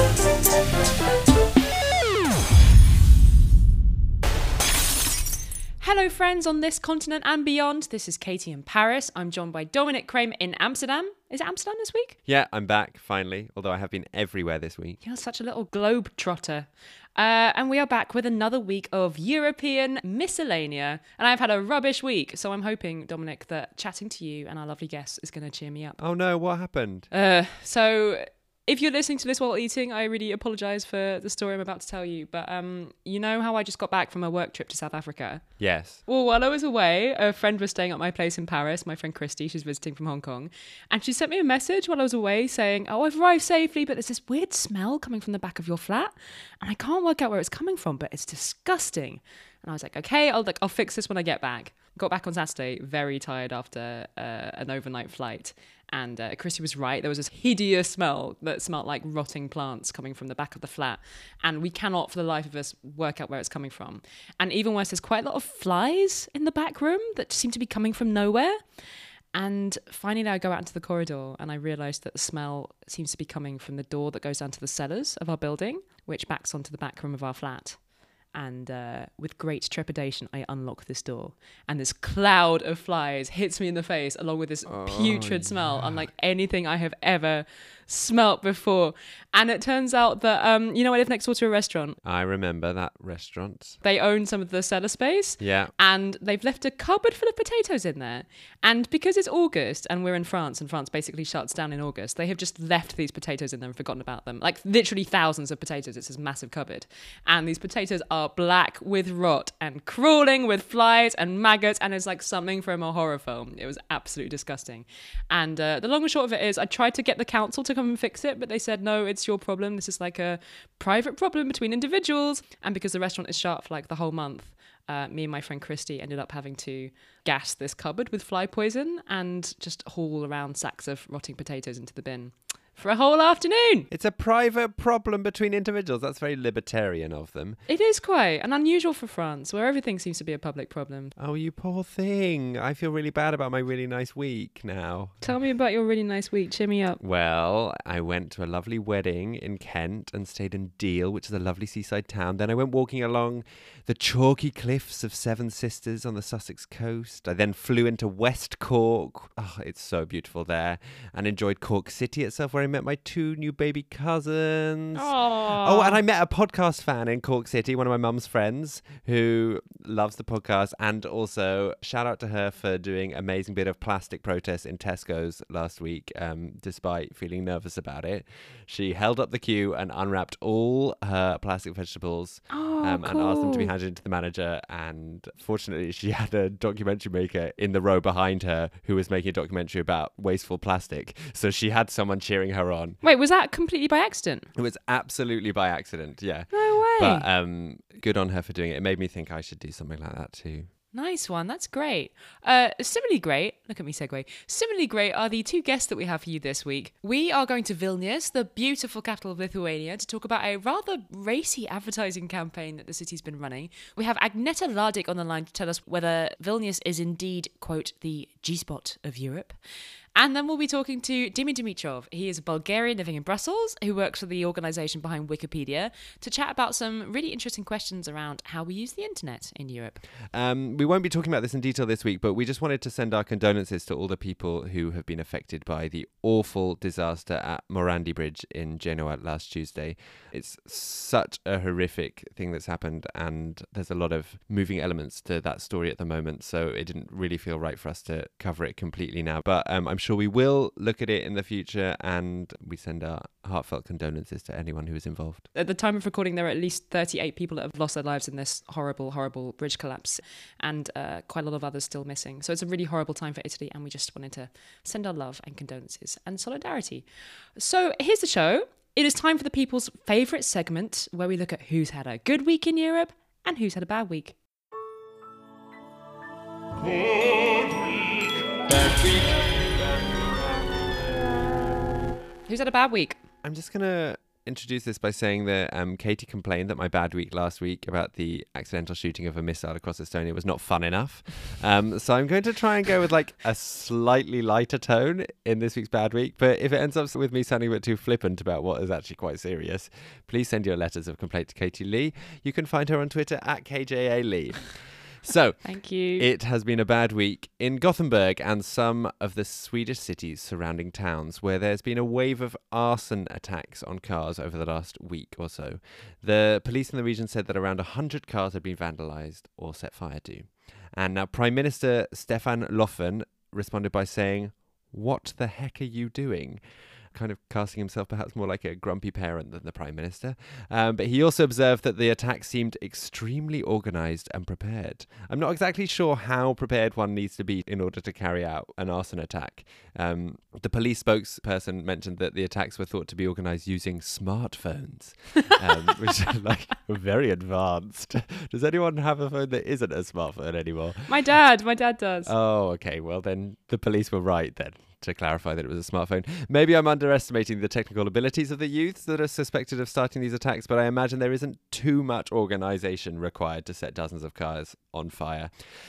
Hello friends on this continent and beyond. This is Katie in Paris. I'm joined by Dominic Kramer in Amsterdam. Is it Amsterdam this week? Yeah, I'm back finally, although I have been everywhere this week. You're such a little globe trotter. And we are back with another week of European miscellanea. And I've had a rubbish week, so I'm hoping, Dominic, that chatting to you and our lovely guests is going to cheer me up. Oh no, what happened? So if you're listening to this while eating, I really apologise for the story I'm about to tell you. But you know how I just got back from a work trip to South Africa? Yes. Well, while I was away, a friend was staying at my place in Paris, my friend Christy. She's visiting from Hong Kong. And she sent me a message while I was away saying, oh, I've arrived safely, but there's this weird smell coming from the back of your flat. And I can't work out where it's coming from, but it's disgusting. And I was like, okay, I'll fix this when I get back. Got back on Saturday, very tired after an overnight flight. And Chrissy was right. There was this hideous smell that smelled like rotting plants coming from the back of the flat. And we cannot, for the life of us, work out where it's coming from. And even worse, there's quite a lot of flies in the back room that seem to be coming from nowhere. And finally, I go out into the corridor and I realised that the smell seems to be coming from the door that goes down to the cellars of our building, which backs onto the back room of our flat. And with great trepidation, I unlock this door. And this cloud of flies hits me in the face, along with this putrid smell, unlike anything I have ever smelt before. And it turns out that, I live next door to a restaurant. I remember that restaurant. They own some of the cellar space. Yeah. And they've left a cupboard full of potatoes in there. And because it's August and we're in France, and France basically shuts down in August, they have just left these potatoes in there and forgotten about them. Like literally thousands of potatoes. It's this massive cupboard. And these potatoes are black with rot and crawling with flies and maggots, and it's like something from a horror film. It was absolutely disgusting. And the long and short of it is I tried to get the council to come and fix it, but they said, no, it's your problem. This is like a private problem between individuals. And because the restaurant is shut for like the whole month, me and my friend Christy ended up having to gas this cupboard with fly poison and just haul around sacks of rotting potatoes into the bin for a whole afternoon. It's a private problem between individuals. That's very libertarian of them. It is quite and unusual for France, where everything seems to be a public problem. Oh, you poor thing. I feel really bad about my really nice week now. Tell me about your really nice week. Cheer me up. Well, I went to a lovely wedding in Kent and stayed in Deal, which is a lovely seaside town. Then I went walking along the chalky cliffs of Seven Sisters on the Sussex coast. I then flew into West Cork. Oh, it's so beautiful there. And enjoyed Cork City itself, where I met my two new baby cousins. Aww. Oh, and I met a podcast fan in Cork City, one of my mum's friends who loves the podcast. And also shout out to her for doing an amazing bit of plastic protest in Tesco's last week, despite feeling nervous about it. She held up the queue and unwrapped all her plastic vegetables Cool. and asked them to be handed to the manager. And fortunately, she had a documentary maker in the row behind her who was making a documentary about wasteful plastic. So she had someone cheering her on. Wait, was that completely by accident? It was absolutely by accident, yeah. No way. But good on her for doing it. It made me think I should do something like that too. Nice one. That's great. Similarly great, look at me segue. Similarly great are the two guests that we have for you this week. We are going to Vilnius, the beautiful capital of Lithuania, to talk about a rather racy advertising campaign that the city's been running. We have Agneta Lardik on the line to tell us whether Vilnius is indeed, quote, the G-spot of Europe. And then we'll be talking to Dimi Dimitrov. He is a Bulgarian living in Brussels who works for the organisation behind Wikipedia to chat about some really interesting questions around how we use the internet in Europe. We won't be talking about this in detail this week, but we just wanted to send our condolences to all the people who have been affected by the awful disaster at Morandi Bridge in Genoa last Tuesday. It's such a horrific thing that's happened, and there's a lot of moving elements to that story at the moment, so it didn't really feel right for us to cover it completely now. But I'm sure we will look at it in the future, and we send our heartfelt condolences to anyone who is involved. At the time of recording, there are at least 38 people that have lost their lives in this horrible, horrible bridge collapse, and quite a lot of others still missing. So it's a really horrible time for Italy, and we just wanted to send our love and condolences and solidarity. So here's the show. It is time for the people's favourite segment, where we look at who's had a good week in Europe and who's had a bad week. Bad week. Who's had a bad week? I'm just going to introduce this by saying that Katie complained that my bad week last week about the accidental shooting of a missile across Estonia was not fun enough. So I'm going to try and go with like a slightly lighter tone in this week's bad week. But if it ends up with me sounding a bit too flippant about what is actually quite serious, please send your letters of complaint to Katie Lee. You can find her on Twitter at KJA Lee. So, thank you. It has been a bad week in Gothenburg and some of the Swedish cities surrounding towns where there's been a wave of arson attacks on cars over the last week or so. The police in the region said that around 100 cars had been vandalised or set fire to. And now Prime Minister Stefan Löfven responded by saying, "What the heck are you doing?" Kind of casting himself perhaps more like a grumpy parent than the Prime Minister. But he also observed that the attack seemed extremely organised and prepared. I'm not exactly sure how prepared one needs to be in order to carry out an arson attack. The police spokesperson mentioned that the attacks were thought to be organised using smartphones, which are like very advanced. Does anyone have a phone that isn't a smartphone anymore? My dad does. Oh, okay. Well, then the police were right then to clarify that it was a smartphone. Maybe I'm underestimating the technical abilities of the youths that are suspected of starting these attacks, but I imagine there isn't too much organisation required to set dozens of cars on fire.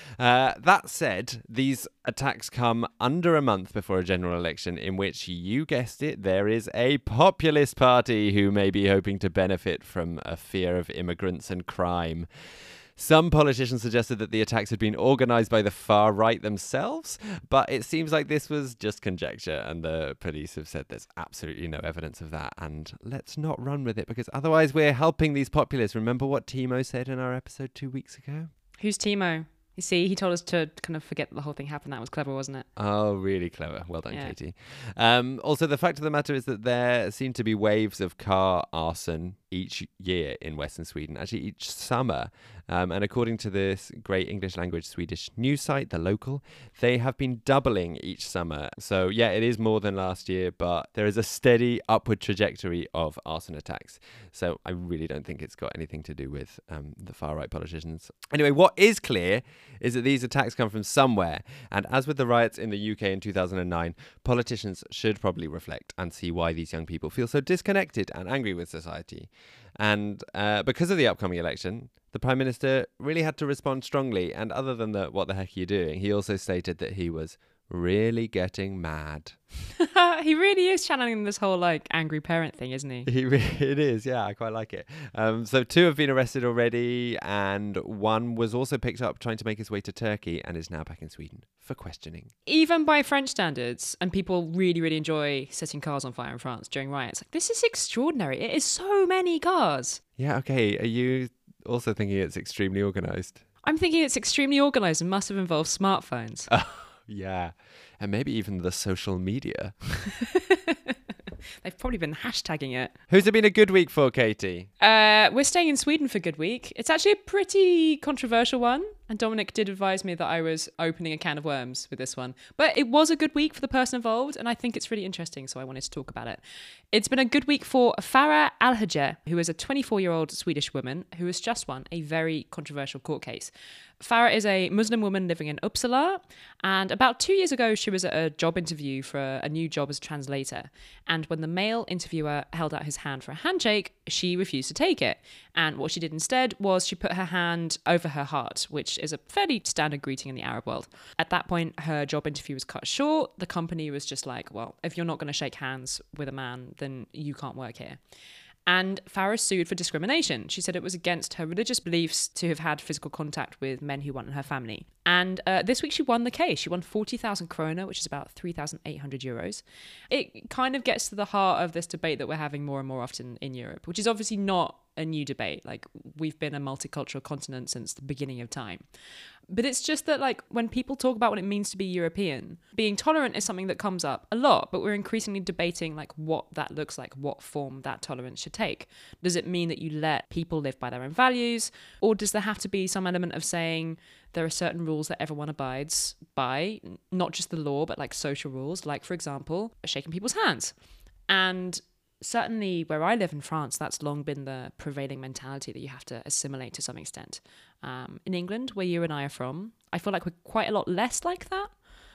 That said, these attacks come under a month before a general election in which, you guessed it, there is a populist party who may be hoping to benefit from a fear of immigrants and crime. Some politicians suggested that the attacks had been organised by the far right themselves, but it seems like this was just conjecture, and the police have said there's absolutely no evidence of that, and let's not run with it, because otherwise we're helping these populists. Remember what Timo said in our episode 2 weeks ago? Who's Timo? You see, he told us to kind of forget that the whole thing happened. That was clever, wasn't it? Oh, really clever. Well done, Katie. Also, the fact of the matter is that there seem to be waves of car arson each year in Western Sweden, actually each summer. And according to this great English language Swedish news site, The Local, they have been doubling each summer. So yeah, it is more than last year, but there is a steady upward trajectory of arson attacks. So I really don't think it's got anything to do with the far right politicians. Anyway, what is clear is that these attacks come from somewhere. And as with the riots in the UK in 2009, politicians should probably reflect and see why these young people feel so disconnected and angry with society. And because of the upcoming election, the Prime Minister really had to respond strongly. And other than the "what the heck are you doing?", he also stated that he was really getting mad. He really is channeling this whole like angry parent thing, isn't he? It is, yeah, I quite like it. So 2 have been arrested already, and 1 was also picked up trying to make his way to Turkey and is now back in Sweden for questioning. Even by French standards, and people really, really enjoy setting cars on fire in France during riots. Like, this is extraordinary. It is so many cars. Yeah, okay. Are you also thinking it's extremely organised? I'm thinking it's extremely organised and must have involved smartphones. Yeah, and maybe even the social media. They've probably been hashtagging it. Who's it been a good week for, Katie? We're staying in Sweden for Good Week. It's actually a pretty controversial one. And Dominic did advise me that I was opening a can of worms with this one. But it was a good week for the person involved, and I think it's really interesting, so I wanted to talk about it. It's been a good week for Farah Alhajar, who is a 24-year-old Swedish woman who has just won a very controversial court case. Farah is a Muslim woman living in Uppsala, and about 2 years ago, she was at a job interview for a new job as a translator. And when the male interviewer held out his hand for a handshake, she refused to take it. And what she did instead was she put her hand over her heart, which is a fairly standard greeting in the Arab world. At that point, her job interview was cut short. The company was just like, well, if you're not going to shake hands with a man, then you can't work here. And Farah sued for discrimination. She said it was against her religious beliefs to have had physical contact with men who weren't in her family. And this week she won the case. She won 40,000 krona, which is about 3,800 euros. It kind of gets to the heart of this debate that we're having more and more often in Europe, which is obviously not a new debate. Like, we've been a multicultural continent since the beginning of time. But it's just that, like, when people talk about what it means to be European, being tolerant is something that comes up a lot, but we're increasingly debating, like, what that looks like, what form that tolerance should take. Does it mean that you let people live by their own values? Or does there have to be some element of saying there are certain rules that everyone abides by, not just the law, but, like, social rules, like, for example, shaking people's hands? And certainly where I live in France, that's long been the prevailing mentality that you have to assimilate to some extent. In England, where you and I are from, I feel like we're quite a lot less like that.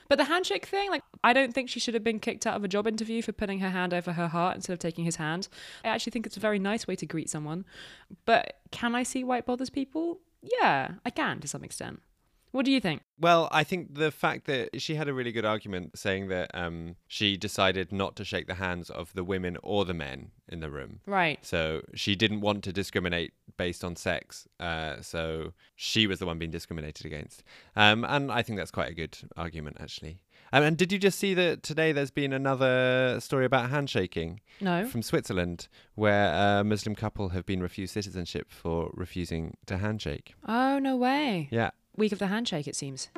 But the handshake thing, like, I don't think she should have been kicked out of a job interview for putting her hand over her heart instead of taking his hand. I actually think it's a very nice way to greet someone. But can I see why it bothers people? Yeah, I can to some extent. What do you think? Well, I think the fact that she had a really good argument saying that she decided not to shake the hands of the women or the men in the room. Right. So she didn't want to discriminate based on sex. So she was the one being discriminated against. And I think that's quite a good argument, actually. And did you just see that today there's been another story about handshaking? No. From Switzerland, where a Muslim couple have been refused citizenship for refusing to handshake. Oh, no way. Yeah. Week of the handshake, it seems.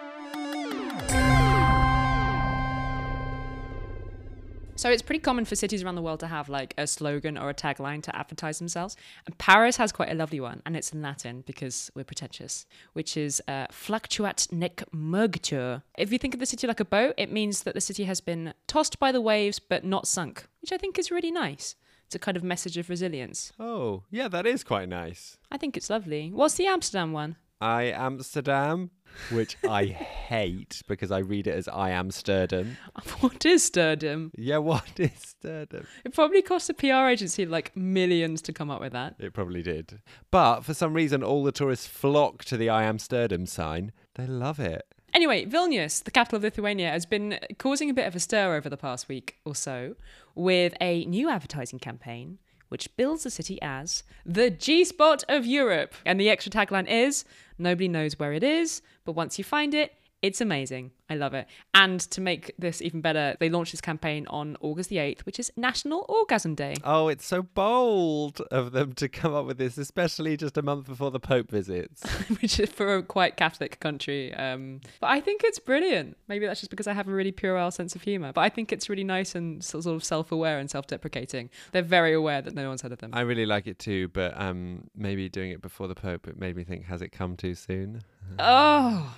So it's pretty common for cities around the world to have like a slogan or a tagline to advertise themselves. And Paris has quite a lovely one, and it's in Latin because we're pretentious, which is fluctuat nec mergitur. If you think of the city like a boat, it means that the city has been tossed by the waves but not sunk, which I think is really nice. It's a kind of message of resilience. Oh, yeah, that is quite nice. I think it's lovely. What's the Amsterdam one? I Amsterdam, which I hate because I read it as I Amsterdam. What is Sturdam? Yeah, what is Sturdam? It probably cost a PR agency like millions to come up with that. It probably did. But for some reason, all the tourists flock to the I Amsterdam sign. They love it. Anyway, Vilnius, the capital of Lithuania, has been causing a bit of a stir over the past week or so with a new advertising campaign which bills the city as the G-spot of Europe. And the extra tagline is, nobody knows where it is, but once you find it, it's amazing. I love it. And to make this even better, they launched this campaign on August the 8th, which is National Orgasm Day. Oh, it's so bold of them to come up with this, especially just a month before the Pope visits. Which is for a quite Catholic country. But I think it's brilliant. Maybe that's just because I have a really puerile sense of humour. But I think it's really nice and sort of self-aware and self-deprecating. They're very aware that no one's heard of them. I really like it too, but maybe doing it before the Pope, it made me think, has it come too soon? Oh,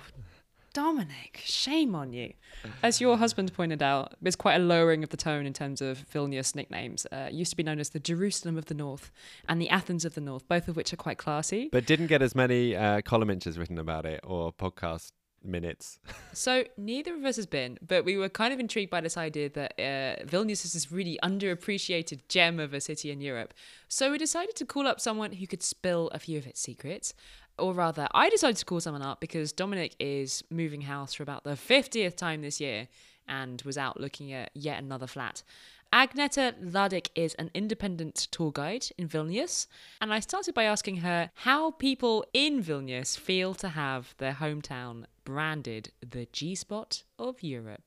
Dominic, shame on you. As your husband pointed out, there's quite a lowering of the tone in terms of Vilnius nicknames. It used to be known as the Jerusalem of the North and the Athens of the North, both of which are quite classy. But didn't get as many column inches written about it or podcast minutes. So neither of us has been, but we were kind of intrigued by this idea that Vilnius is this really underappreciated gem of a city in Europe. So we decided to call up someone who could spill a few of its secrets. Or rather, I decided to call someone up because Dominic is moving house for about the 50th time this year and was out looking at yet another flat. Agneta Ladik is an independent tour guide in Vilnius, and I started by asking her how people in Vilnius feel to have their hometown branded the G-spot of Europe.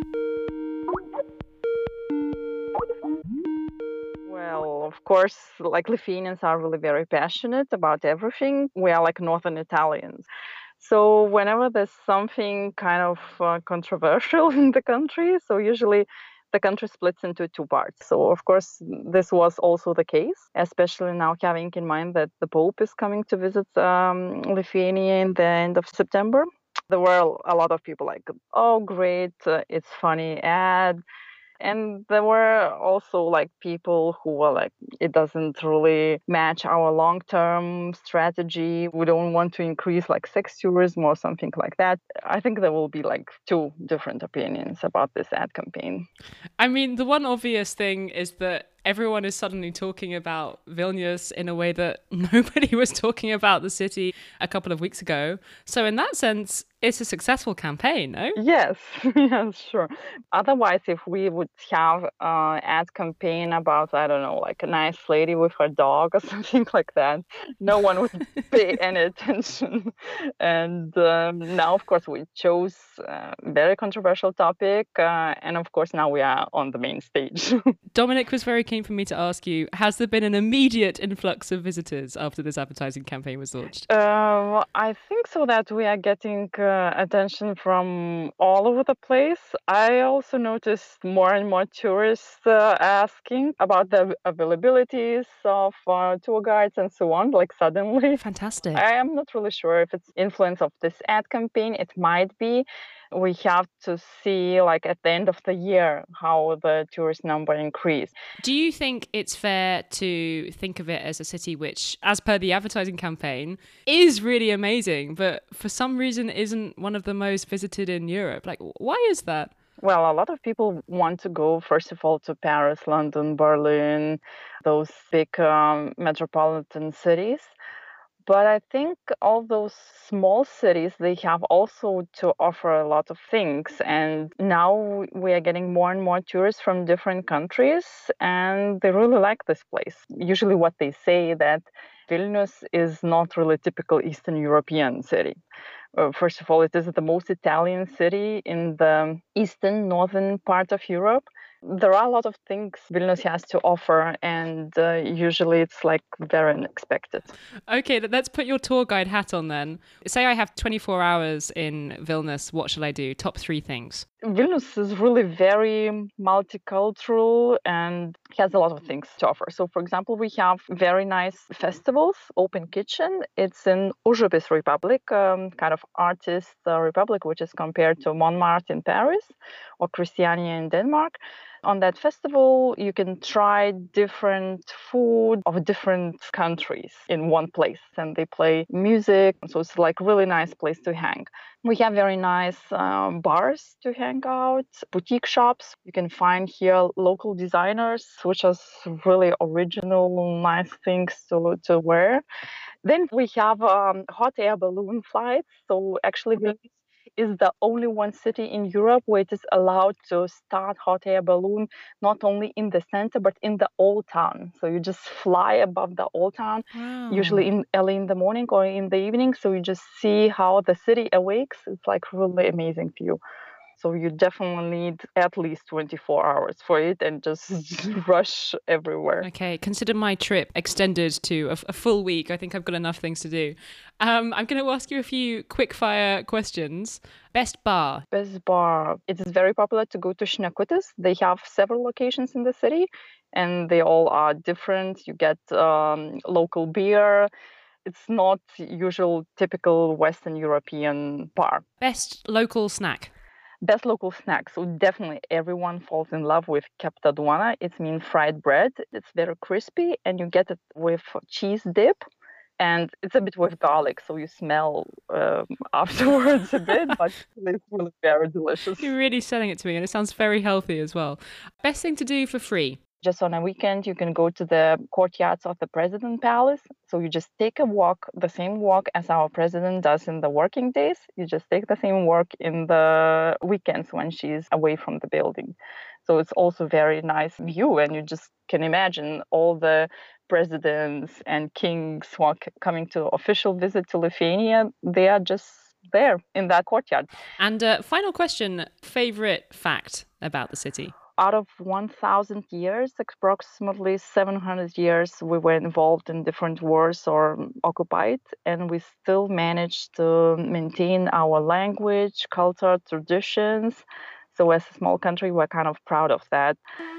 Well, of course, like Lithuanians are really very passionate about everything. We are like Northern Italians. So whenever there's something kind of controversial in the country, so usually the country splits into two parts. So of course, this was also the case, especially now having in mind that the Pope is coming to visit Lithuania in the end of September. There were a lot of people like, oh, great, it's funny ad. And there were also like people who were like, it doesn't really match our long-term strategy. We don't want to increase like sex tourism or something like that. I think there will be like two different opinions about this ad campaign. I mean, the one obvious thing is that everyone is suddenly talking about Vilnius in a way that nobody was talking about the city a couple of weeks ago. So in that sense, it's a successful campaign, no? Yes, yes, sure. Otherwise, if we would have an ad campaign about, I don't know, like a nice lady with her dog or something like that, no one would pay any attention. And now, of course, we chose a very controversial topic. And of course, now we are on the main stage. Dominic was very keen for me to ask you, has there been an immediate influx of visitors after this advertising campaign was launched? I think so that we are getting attention from all over the place. I also noticed more and more tourists asking about the availabilities of tour guides and so on, like suddenly. Fantastic. I am not really sure if it's influence of this ad campaign. It might be. We have to see, like, at the end of the year, how the tourist number increase. Do you think it's fair to think of it as a city which, as per the advertising campaign, is really amazing, but for some reason isn't one of the most visited in Europe? Like, why is that? Well, a lot of people want to go, first of all, to Paris, London, Berlin, those big metropolitan cities. But I think all those small cities, they have also to offer a lot of things. And now we are getting more and more tourists from different countries, and they really like this place. Usually what they say that Vilnius is not really typical Eastern European city. First of all, it is the most Italian city in the eastern, northern part of Europe. There are a lot of things Vilnius has to offer, and usually it's like very unexpected. Okay, let's put your tour guide hat on then. Say I have 24 hours in Vilnius. What shall I do? Top 3 things. Vilnius is really very multicultural and has a lot of things to offer. So, for example, we have very nice festivals, Open Kitchen. It's in Užupis Republic, kind of artist republic, which is compared to Montmartre in Paris or Christiania in Denmark. On that festival, you can try different food of different countries in one place, and they play music. So it's like really nice place to hang. We have very nice bars to hang out, boutique shops. You can find here local designers, which is really original, nice things to wear. Then we have hot air balloon flights. So actually, Vilnius is the only one city in Europe where it is allowed to start hot air balloon not only in the center but in the old town. So you just fly above the old town, usually in early in the morning or in the evening. So you just see how the city awakes. It's like really amazing view. So you definitely need at least 24 hours for it and just rush everywhere. Okay, consider my trip extended to a full week. I think I've got enough things to do. I'm going to ask you a few quick fire questions. Best bar? Best bar. It is very popular to go to Šnekutis. They have several locations in the city and they all are different. You get local beer. It's not usual typical Western European bar. Best local snack? Best local snack. So definitely everyone falls in love with kepta duona. It means fried bread. It's very crispy and you get it with cheese dip. And it's a bit with garlic, so you smell afterwards a bit, but it's really very delicious. You're really selling it to me, and it sounds very healthy as well. Best thing to do for free? Just on a weekend, you can go to the courtyards of the President Palace. So you just take a walk, the same walk as our president does in the working days. You just take the same walk in the weekends when she's away from the building. So it's also very nice view, and you just can imagine all the presidents and kings who are coming to official visit to Lithuania. They are just there in that courtyard. And final question, favorite fact about the city? Out of 1,000 years, approximately 700 years, we were involved in different wars or occupied, and we still managed to maintain our language, culture, traditions. So as a small country, we're kind of proud of that.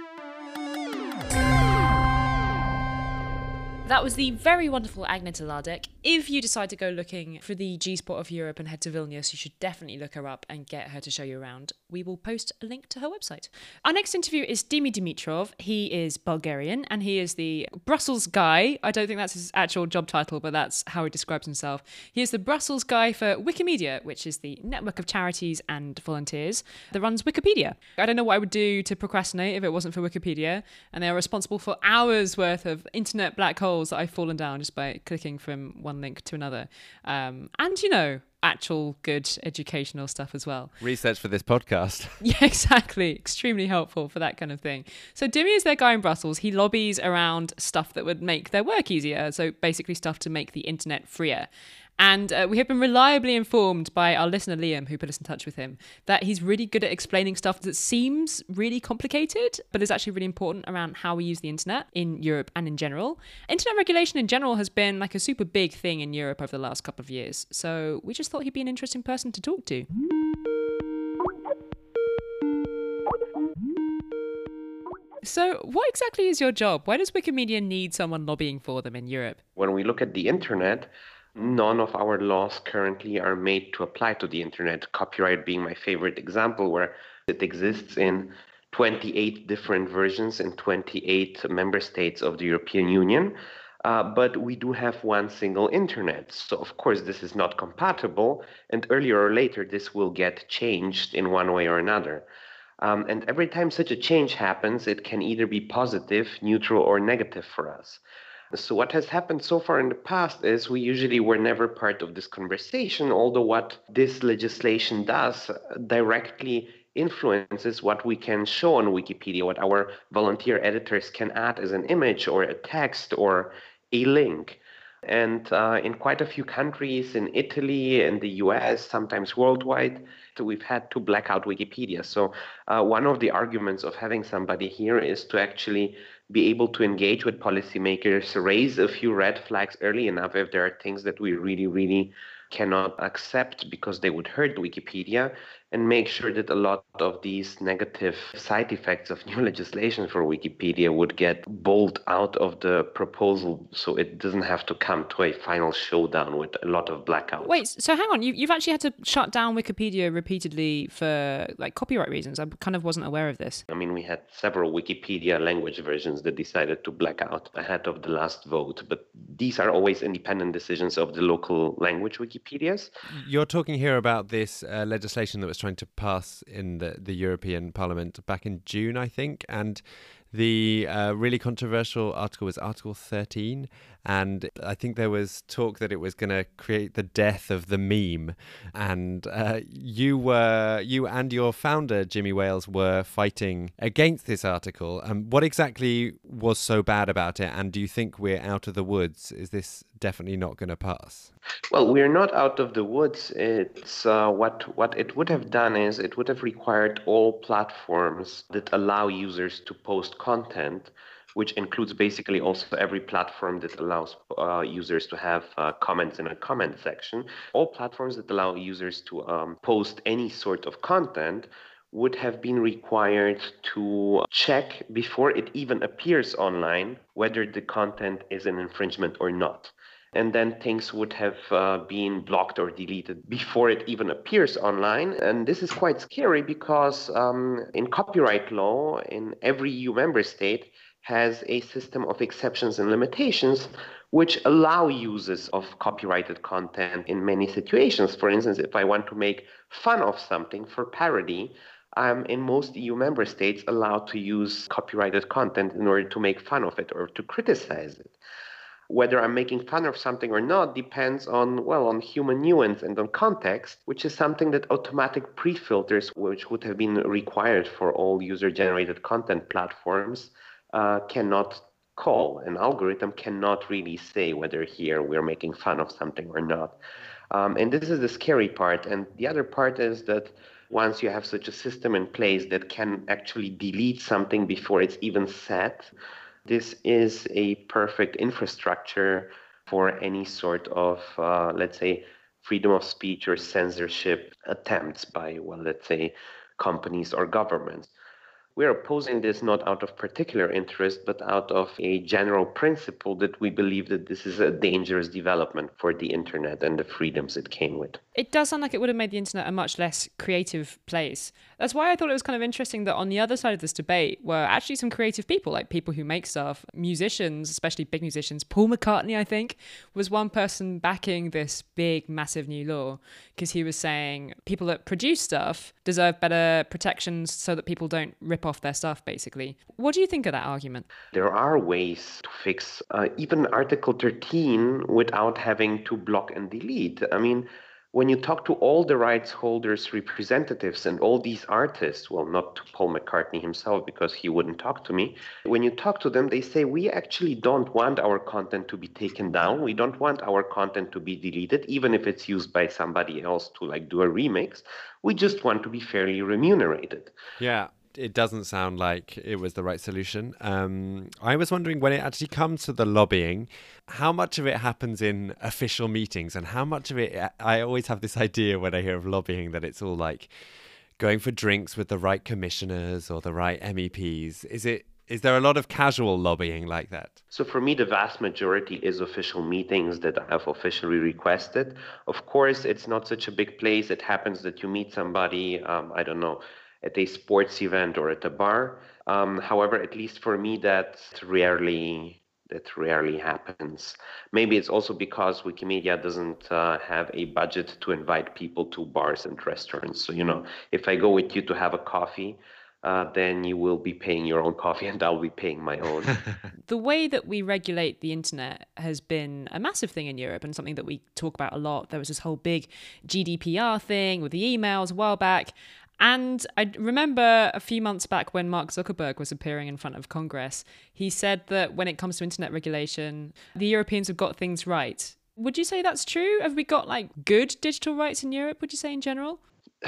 That was the very wonderful Agneta Lardek. If you decide to go looking for the G-spot of Europe and head to Vilnius, you should definitely look her up and get her to show you around. We will post a link to her website. Our next interview is Dimi Dimitrov. He is Bulgarian and he is the Brussels guy. I don't think that's his actual job title, but that's how he describes himself. He is the Brussels guy for Wikimedia, which is the network of charities and volunteers that runs Wikipedia. I don't know what I would do to procrastinate if it wasn't for Wikipedia, and they are responsible for hours worth of internet black holes that I've fallen down just by clicking from one link to another. And, you know, actual good educational stuff as well. Research for this podcast. Yeah, exactly. Extremely helpful for that kind of thing. So Dimi is their guy in Brussels. He lobbies around stuff that would make their work easier. So basically stuff to make the internet freer. And we have been reliably informed by our listener Liam, who put us in touch with him, that he's really good at explaining stuff that seems really complicated, but is actually really important around how we use the internet in Europe and in general. Internet regulation in general has been like a super big thing in Europe over the last couple of years. So we just thought he'd be an interesting person to talk to. So what exactly is your job? Why does Wikimedia need someone lobbying for them in Europe? When we look at the internet, None of our laws currently are made to apply to the internet, copyright being my favorite example, where it exists in 28 different versions in 28 member states of the European Union. But we do have one single internet. So, of course, this is not compatible, and earlier or later, this will get changed in one way or another. And every time such a change happens, it can either be positive, neutral, or negative for us. So what has happened so far in the past is we usually were never part of this conversation, although what this legislation does directly influences what we can show on Wikipedia, what our volunteer editors can add as an image or a text or a link. And in quite a few countries, in Italy, in the US, sometimes worldwide, we've had to black out Wikipedia. So one of the arguments of having somebody here is to actually be able to engage with policymakers, raise a few red flags early enough if there are things that we really cannot accept because they would hurt Wikipedia, and make sure that a lot of these negative side effects of new legislation for Wikipedia would get bowled out of the proposal so it doesn't have to come to a final showdown with a lot of blackouts. Wait, so hang on, you've actually had to shut down Wikipedia repeatedly for like copyright reasons. I kind of wasn't aware of this. I mean, we had several Wikipedia language versions that decided to black out ahead of the last vote, but these are always independent decisions of the local language Wikipedias. You're talking here about this legislation that was trying to pass in the European Parliament back in June, I think, and the really controversial article was Article 13, and I think there was talk that it was going to create the death of the meme, and you and your founder, Jimmy Wales, were fighting against this article. What exactly was so bad about it, and do you think we're out of the woods? Is this definitely not going to pass? Well, we're not out of the woods. It's what it would have done is it would have required all platforms that allow users to post content, which includes basically also every platform that allows users to have comments in a comment section. All platforms that allow users to post any sort of content would have been required to check before it even appears online whether the content is an infringement or not. And then things would have been blocked or deleted before it even appears online. And this is quite scary because in copyright law, in every EU member state has a system of exceptions and limitations which allow uses of copyrighted content in many situations. For instance, if I want to make fun of something for parody, I'm in most EU member states allowed to use copyrighted content in order to make fun of it or to criticize it. Whether I'm making fun of something or not depends on human nuance and on context, which is something that automatic pre-filters, which would have been required for all user-generated content platforms, cannot call. An algorithm cannot really say whether here we're making fun of something or not. And this is the scary part. And the other part is that once you have such a system in place that can actually delete something before it's even set, this is a perfect infrastructure for any sort of, let's say, freedom of speech or censorship attempts by, let's say, companies or governments. We're opposing this not out of particular interest, but out of a general principle that we believe that this is a dangerous development for the internet and the freedoms it came with. It does sound like it would have made the internet a much less creative place. That's why I thought it was kind of interesting that on the other side of this debate were actually some creative people, like people who make stuff, musicians, especially big musicians. Paul McCartney, I think, was one person backing this big, massive new law because he was saying people that produce stuff deserve better protections so that people don't rip off their stuff, basically. What do you think of that argument? There are ways to fix even Article 13 without having to block and delete. I mean, when you talk to all the rights holders' representatives and all these artists, well, not to Paul McCartney himself because he wouldn't talk to me, when you talk to them, they say, we actually don't want our content to be taken down. We don't want our content to be deleted, even if it's used by somebody else to do a remix. We just want to be fairly remunerated. Yeah. It doesn't sound like it was the right solution. I was wondering, when it actually comes to the lobbying, how much of it happens in official meetings and how much of it, I always have this idea when I hear of lobbying that it's all like going for drinks with the right commissioners or the right MEPs. Is Is there a lot of casual lobbying like that? So for me, the vast majority is official meetings that I've officially requested. Of course, it's not such a big place. It happens that you meet somebody, I don't know, at a sports event or at a bar. However, at least for me, that rarely happens. Maybe it's also because Wikimedia doesn't have a budget to invite people to bars and restaurants. So, if I go with you to have a coffee, then you will be paying your own coffee and I'll be paying my own. The way that we regulate the internet has been a massive thing in Europe and something that we talk about a lot. There was this whole big GDPR thing with the emails a while back. And I remember a few months back when Mark Zuckerberg was appearing in front of Congress, he said that when it comes to internet regulation, the Europeans have got things right. Would you say that's true? Have we got good digital rights in Europe, would you say, in general?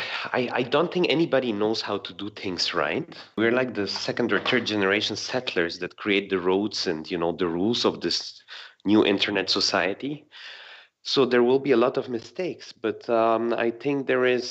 I don't think anybody knows how to do things right. We're like the second or third generation settlers that create the roads and, the rules of this new internet society. So there will be a lot of mistakes, but I think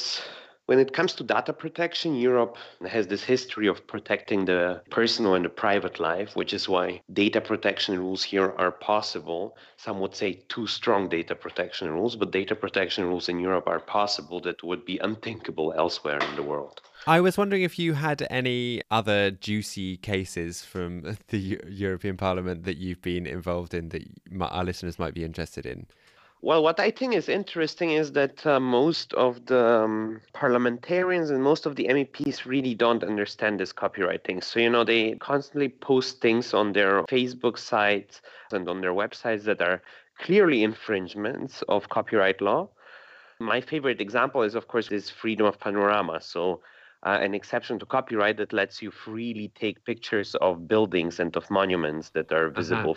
when it comes to data protection, Europe has this history of protecting the personal and the private life, which is why data protection rules here are possible. Some would say too strong data protection rules, but data protection rules in Europe are possible that would be unthinkable elsewhere in the world. I was wondering if you had any other juicy cases from the European Parliament that you've been involved in that our listeners might be interested in. Well, what I think is interesting is that most of the parliamentarians and most of the MEPs really don't understand this copyright thing. So, they constantly post things on their Facebook sites and on their websites that are clearly infringements of copyright law. My favorite example is, of course, this freedom of panorama. So an exception to copyright that lets you freely take pictures of buildings and of monuments that are visible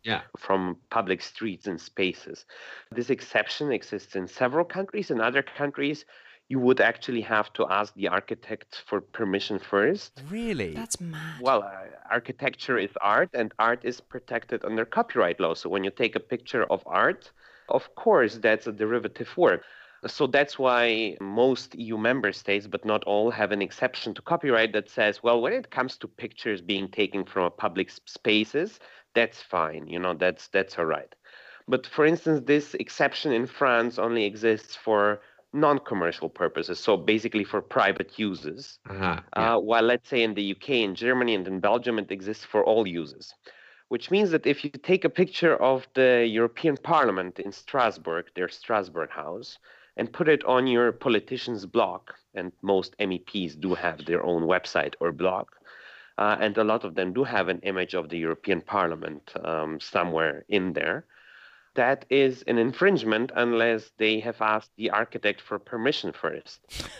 from public streets and spaces. This exception exists in several countries. In other countries, you would actually have to ask the architect for permission first. Really? That's mad. Well, architecture is art, and art is protected under copyright law. So when you take a picture of art, of course, that's a derivative work. So that's why most EU member states, but not all, have an exception to copyright that says, well, when it comes to pictures being taken from public spaces, that's fine. That's all right. But for instance, this exception in France only exists for non-commercial purposes, so basically for private uses. While let's say in the UK, in Germany, and in Belgium, it exists for all uses. Which means that if you take a picture of the European Parliament in Strasbourg, their Strasbourg House, and put it on your politician's blog, and most MEPs do have their own website or blog, and a lot of them do have an image of the European Parliament somewhere in there, that is an infringement unless they have asked the architect for permission first.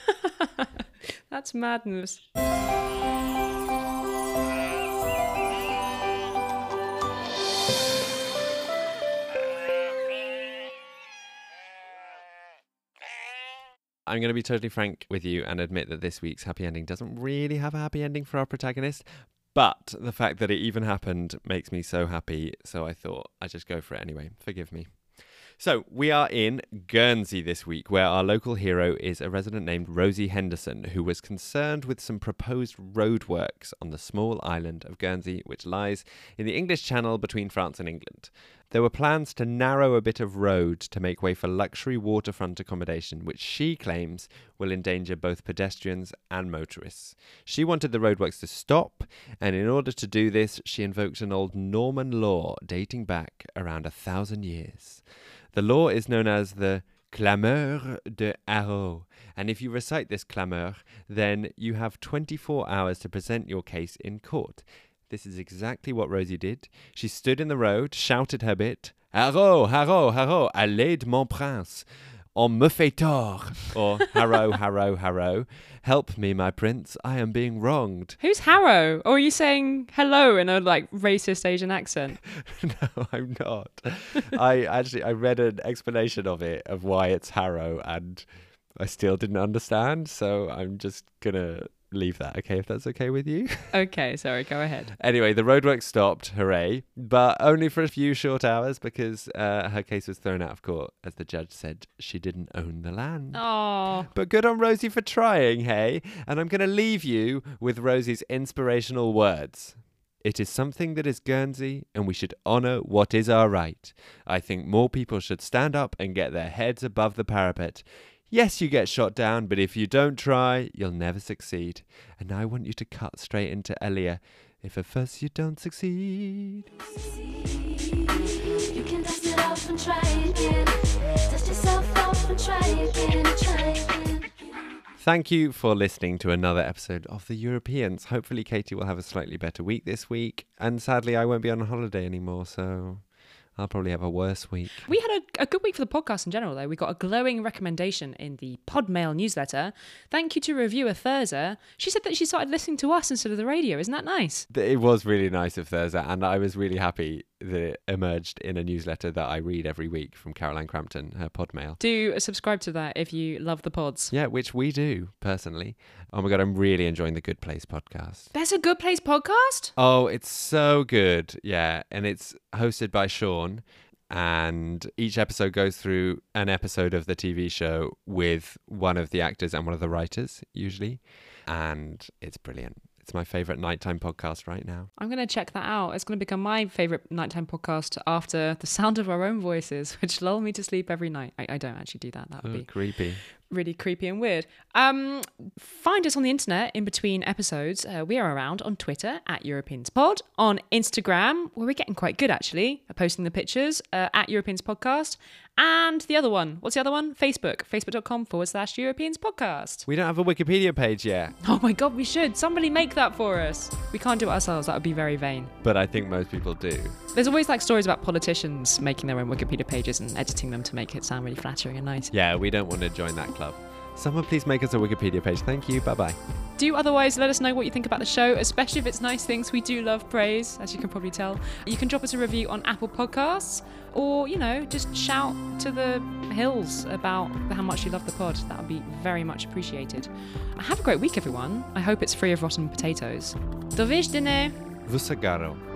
That's madness. I'm going to be totally frank with you and admit that this week's happy ending doesn't really have a happy ending for our protagonist, but the fact that it even happened makes me so happy, so I thought I'd just go for it anyway. Forgive me. So, we are in Guernsey this week, where our local hero is a resident named Rosie Henderson, who was concerned with some proposed roadworks on the small island of Guernsey, which lies in the English Channel between France and England. There were plans to narrow a bit of road to make way for luxury waterfront accommodation, which she claims will endanger both pedestrians and motorists. She wanted the roadworks to stop, and in order to do this, she invoked an old Norman law dating back around 1,000 years. The law is known as the Clameur de Haro, and if you recite this clameur, then you have 24 hours to present your case in court. This is exactly what Rosie did. She stood in the road, shouted her bit, Haro, Haro, Haro, à l'aide mon prince, on me fait tort, or Haro, Haro, Haro, help me, my prince, I am being wronged. Who's Harrow? Or are you saying hello in a racist Asian accent? No, I'm not. I read an explanation of it, of why it's Harrow, and I still didn't understand, so I'm just gonna leave that, okay, if that's okay with you? Okay, sorry, go ahead. Anyway, the roadwork stopped, hooray, but only for a few short hours because her case was thrown out of court as the judge said she didn't own the land. Oh. But good on Rosie for trying, hey? And I'm going to leave you with Rosie's inspirational words. It is something that is Guernsey, and we should honour what is our right. I think more people should stand up and get their heads above the parapet. Yes, you get shot down, but if you don't try, you'll never succeed. And now I want you to cut straight into Elia. If at first you don't succeed. You can dust it off and try again. Dust yourself off and try again. Try again. Thank you for listening to another episode of The Europeans. Hopefully Katie will have a slightly better week this week. And sadly, I won't be on holiday anymore, so I'll probably have a worse week. We had a good week for the podcast in general, though. We got a glowing recommendation in the Podmail newsletter. Thank you to reviewer Thurza. She said that she started listening to us instead of the radio. Isn't that nice? It was really nice of Thurza, and I was really happy that it emerged in a newsletter that I read every week from Caroline Crampton, her Podmail. Do subscribe to that if you love the pods. Yeah, which we do, personally. Oh my God, I'm really enjoying the Good Place podcast. There's a Good Place podcast? Oh, it's so good. Yeah, and it's hosted by Sean. And each episode goes through an episode of the TV show with one of the actors and one of the writers, usually. And it's brilliant. It's my favourite nighttime podcast right now. I'm going to check that out. It's going to become my favourite nighttime podcast after the sound of our own voices, which lull me to sleep every night. I don't actually do that. That would be creepy. Really creepy and weird. Find us on the internet in between episodes. We are around on Twitter at EuropeansPod, on Instagram, where we're getting quite good actually at posting the pictures at Europeans Podcast. And the other one, what's the other one? Facebook, facebook.com/Europeans Podcast. We don't have a Wikipedia page yet. Oh my God, we should. Somebody make that for us. We can't do it ourselves. That would be very vain. But I think most people do. There's always like stories about politicians making their own Wikipedia pages and editing them to make it sound really flattering and nice. Yeah, we don't want to join that club. Someone please make us a Wikipedia page. Thank you. Bye-bye. Do otherwise let us know what you think about the show, especially if it's nice things. We do love praise, as you can probably tell. You can drop us a review on Apple Podcasts or, just shout to the hills about how much you love the pod. That would be very much appreciated. Have a great week, everyone. I hope it's free of rotten potatoes. Do widzenia. Vusagaro.